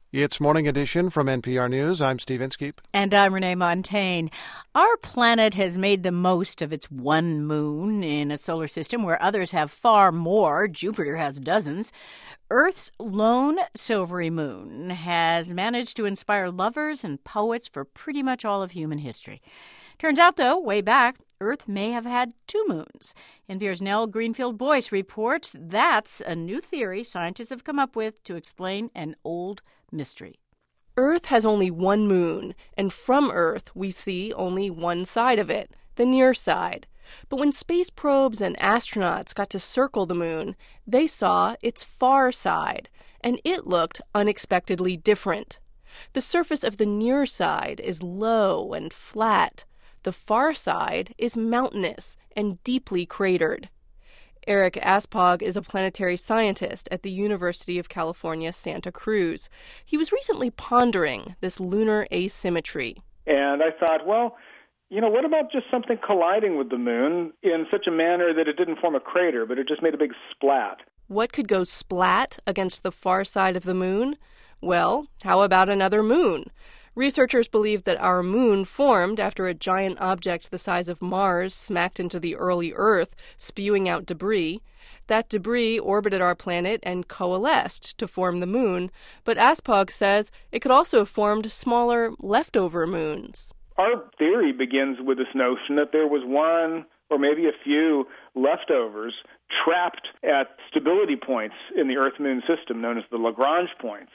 It's Morning Edition from NPR News. I'm Steve Inskeep. And I'm Renee Montagne. Our planet has made the most of its one moon in a solar system where others have far more. Jupiter has dozens. Earth's lone silvery moon has managed to inspire lovers and poets for pretty much all of human history. Turns out, though, way back, Earth may have had two moons. NPR's Nell Greenfield-Boyce reports that's a new theory scientists have come up with to explain an old mystery. Earth has only one moon, and from Earth we see only one side of it, the near side. But when space probes and astronauts got to circle the moon, they saw its far side, and it looked unexpectedly different. The surface of the near side is low and flat. The far side is mountainous and deeply cratered. Eric Aspog is a planetary scientist at the University of California, Santa Cruz. He was recently pondering this lunar asymmetry. And I thought, well, what about just something colliding with the moon in such a manner that it didn't form a crater, but it just made a big splat? What could go splat against the far side of the moon? Well, how about another moon? Researchers believe that our moon formed after a giant object the size of Mars smacked into the early Earth, spewing out debris. That debris orbited our planet and coalesced to form the moon, but Aspog says it could also have formed smaller leftover moons. Our theory begins with this notion that there was one or maybe a few leftovers trapped at stability points in the Earth-Moon system known as the Lagrange points.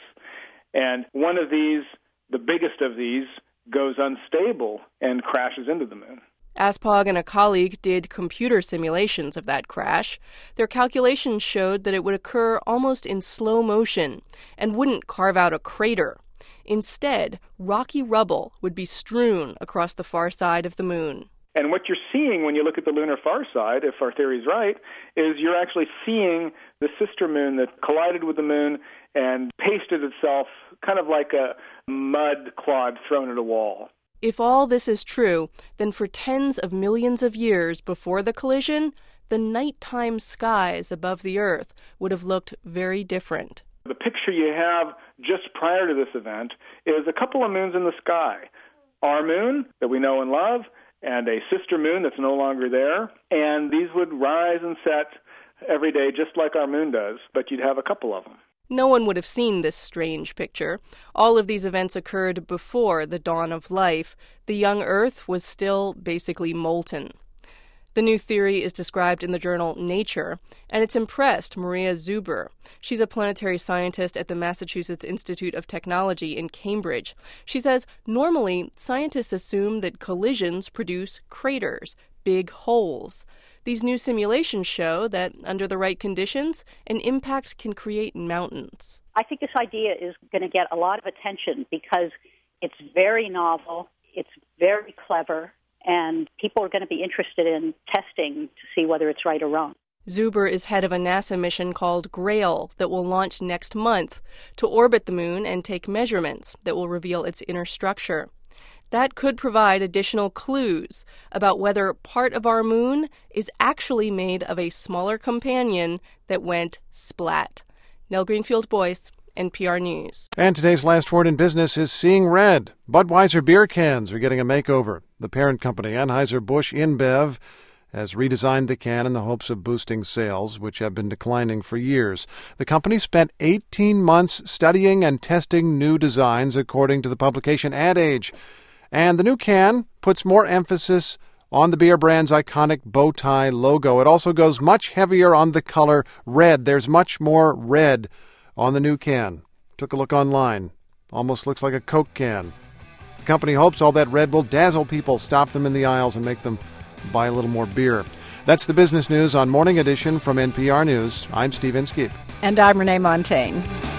And one of these, the biggest of these, goes unstable and crashes into the moon. Aspog and a colleague did computer simulations of that crash. Their calculations showed that it would occur almost in slow motion and wouldn't carve out a crater. Instead, rocky rubble would be strewn across the far side of the moon. And what you're seeing when you look at the lunar far side, if our theory's right, is you're actually seeing the sister moon that collided with the moon and pasted itself kind of like a mud clod thrown at a wall. If all this is true, then for tens of millions of years before the collision, the nighttime skies above the Earth would have looked very different. The picture you have just prior to this event is a couple of moons in the sky. Our moon that we know and love, and a sister moon that's no longer there. And these would rise and set every day just like our moon does, but you'd have a couple of them. No one would have seen this strange picture. All of these events occurred before the dawn of life. The young Earth was still basically molten. The new theory is described in the journal Nature, and it's impressed Maria Zuber. She's a planetary scientist at the Massachusetts Institute of Technology in Cambridge. She says normally scientists assume that collisions produce craters, big holes. These new simulations show that under the right conditions, an impact can create mountains. I think this idea is going to get a lot of attention because it's very novel, it's very clever, and people are going to be interested in testing to see whether it's right or wrong. Zuber is head of a NASA mission called GRAIL that will launch next month to orbit the moon and take measurements that will reveal its inner structure. That could provide additional clues about whether part of our moon is actually made of a smaller companion that went splat. Nell Greenfield-Boyce, NPR News. And today's last word in business is seeing red. Budweiser beer cans are getting a makeover. The parent company, Anheuser-Busch InBev, has redesigned the can in the hopes of boosting sales, which have been declining for years. The company spent 18 months studying and testing new designs, according to the publication Ad Age. And the new can puts more emphasis on the beer brand's iconic bow tie logo. It also goes much heavier on the color red. There's much more red on the new can. Took a look online. Almost looks like a Coke can. The company hopes all that red will dazzle people, stop them in the aisles, and make them buy a little more beer. That's the business news on Morning Edition from NPR News. I'm Steve Inskeep. And I'm Renee Montagne.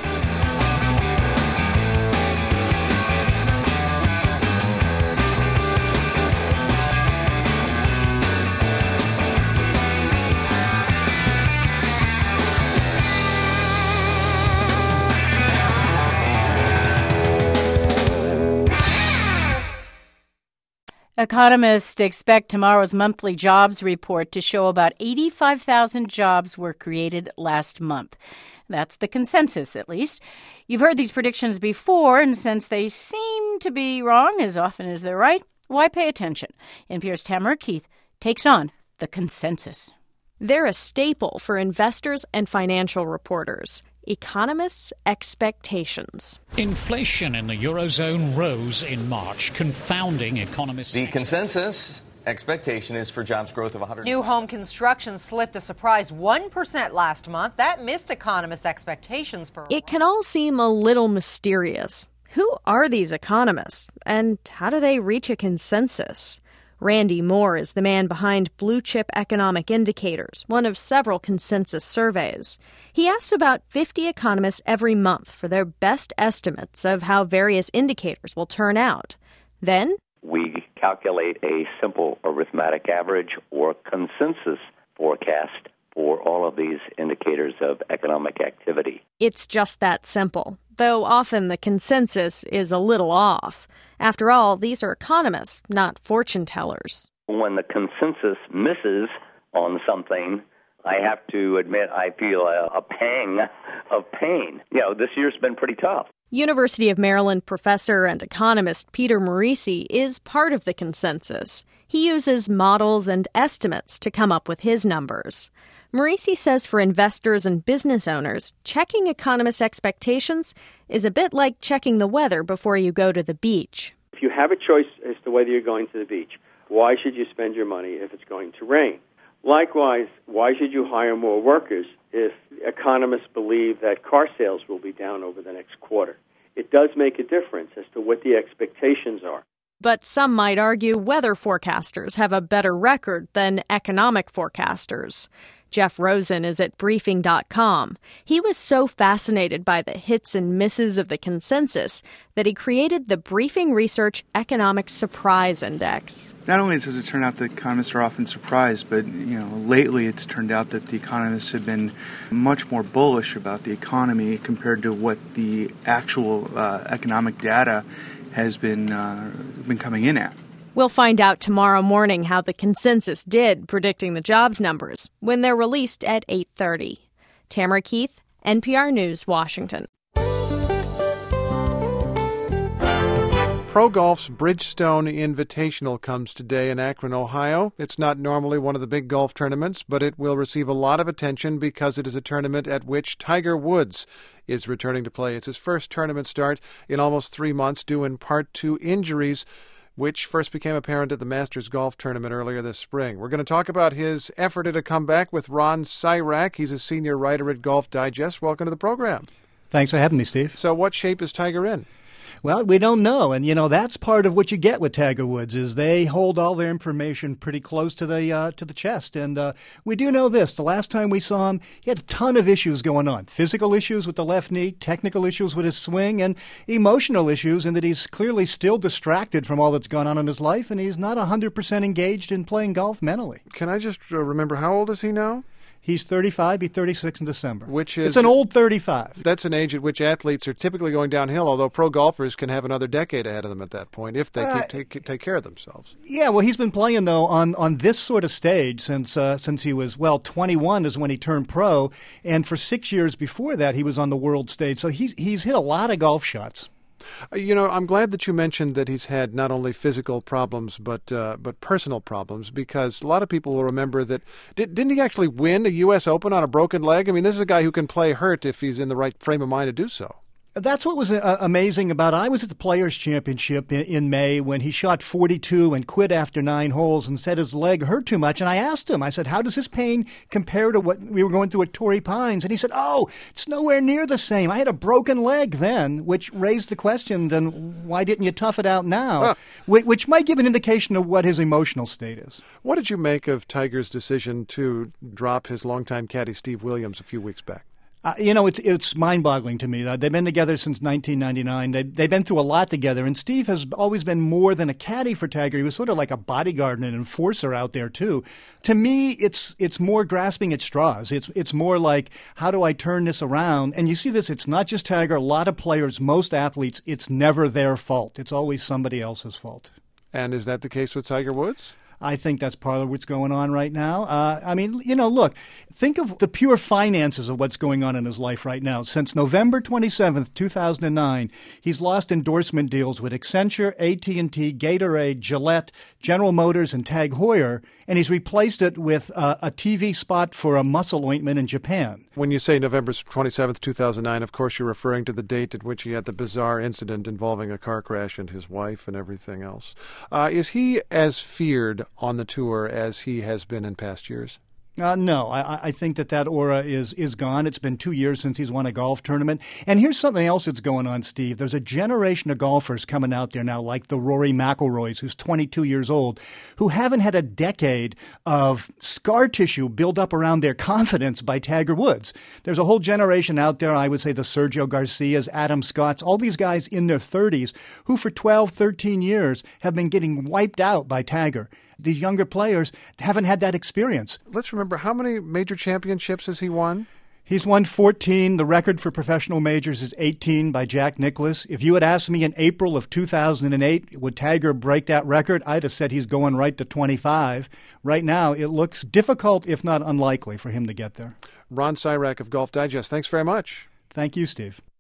Economists expect tomorrow's monthly jobs report to show about 85,000 jobs were created last month. That's the consensus, at least. You've heard these predictions before, and since they seem to be wrong as often as they're right, why pay attention? NPR's Tamara Keith takes on the consensus. They're a staple for investors and financial reporters. Economists' expectations. Inflation in the Eurozone rose in March, confounding economists. The consensus expectation is for jobs growth of 100. New home construction slipped a surprise 1% last month. That missed economists' expectations for a while. It can all seem a little mysterious. Who are these economists, and how do they reach a consensus? Randy Moore is the man behind Blue Chip Economic Indicators, one of several consensus surveys. He asks about 50 economists every month for their best estimates of how various indicators will turn out. Then we calculate a simple arithmetic average or consensus forecast for all of these indicators of economic activity. It's just that simple, though often the consensus is a little off. After all, these are economists, not fortune tellers. When the consensus misses on something, I have to admit I feel a pang of pain. This year's been pretty tough. University of Maryland professor and economist Peter Morici is part of the consensus. He uses models and estimates to come up with his numbers. Morici says for investors and business owners, checking economists' expectations is a bit like checking the weather before you go to the beach. If you have a choice as to whether you're going to the beach, why should you spend your money if it's going to rain? Likewise, why should you hire more workers if economists believe that car sales will be down over the next quarter? It does make a difference as to what the expectations are. But some might argue weather forecasters have a better record than economic forecasters. Jeff Rosen is at Briefing.com. He was so fascinated by the hits and misses of the consensus that he created the Briefing Research Economic Surprise Index. Not only does it turn out that economists are often surprised, but lately it's turned out that the economists have been much more bullish about the economy compared to what the actual economic data has been coming in at. We'll find out tomorrow morning how the consensus did predicting the jobs numbers when they're released at 8:30. Tamara Keith, NPR News, Washington. Pro Golf's Bridgestone Invitational comes today in Akron, Ohio. It's not normally one of the big golf tournaments, but it will receive a lot of attention because it is a tournament at which Tiger Woods is returning to play. It's his first tournament start in almost 3 months, due in part to injuries, which first became apparent at the Masters Golf Tournament earlier this spring. We're going to talk about his effort at a comeback with Ron Sirak. He's a senior writer at Golf Digest. Welcome to the program. Thanks for having me, Steve. So what shape is Tiger in? Well, we don't know. And, that's part of what you get with Tiger Woods is they hold all their information pretty close to the chest. And we do know this. The last time we saw him, he had a ton of issues going on. Physical issues with the left knee, technical issues with his swing, and emotional issues in that he's clearly still distracted from all that's gone on in his life, and he's not 100% engaged in playing golf mentally. Can I just remember, how old is he now? He's 35, he'll be 36 in December. It's an old 35. That's an age at which athletes are typically going downhill, although pro golfers can have another decade ahead of them at that point if they take care of themselves. Yeah, well, he's been playing, though, on this sort of stage since he was, 21 is when he turned pro, and for 6 years before that, he was on the world stage. So he's hit a lot of golf shots. I'm glad that you mentioned that he's had not only physical problems but personal problems, because a lot of people will remember that didn't he actually win a U.S. Open on a broken leg? I mean, this is a guy who can play hurt if he's in the right frame of mind to do so. That's what was amazing about it. I was at the Players' Championship in May when he shot 42 and quit after 9 holes and said his leg hurt too much. And I asked him, I said, how does this pain compare to what we were going through at Torrey Pines? And he said, it's nowhere near the same. I had a broken leg then, which raised the question, then why didn't you tough it out now? Which might give an indication of what his emotional state is. What did you make of Tiger's decision to drop his longtime caddy Steve Williams a few weeks back? It's mind-boggling to me. They've been together since 1999. They've been through a lot together, and Steve has always been more than a caddy for Tiger. He was sort of like a bodyguard and an enforcer out there, too. To me, it's more grasping at straws. It's more like, how do I turn this around? And you see this, it's not just Tiger. A lot of players, most athletes, it's never their fault. It's always somebody else's fault. And is that the case with Tiger Woods? I think that's part of what's going on right now. Look, think of the pure finances of what's going on in his life right now. Since November 27th, 2009, he's lost endorsement deals with Accenture, AT&T, Gatorade, Gillette, General Motors, and Tag Heuer, and he's replaced it with a TV spot for a muscle ointment in Japan. When you say November 27th, 2009, of course you're referring to the date at which he had the bizarre incident involving a car crash and his wife and everything else. Is he as feared on the tour as he has been in past years? No, I think that aura is gone. It's been 2 years since he's won a golf tournament. And here's something else that's going on, Steve. There's a generation of golfers coming out there now, like the Rory McIlroys, who's 22 years old, who haven't had a decade of scar tissue build up around their confidence by Tiger Woods. There's a whole generation out there, I would say the Sergio Garcias, Adam Scotts, all these guys in their 30s who for 12, 13 years have been getting wiped out by Tiger. These younger players haven't had that experience. Let's remember, how many major championships has he won? He's won 14. The record for professional majors is 18 by Jack Nicklaus. If you had asked me in April of 2008, would Tiger break that record, I'd have said he's going right to 25. Right now, it looks difficult, if not unlikely, for him to get there. Ron Sirak of Golf Digest, thanks very much. Thank you, Steve.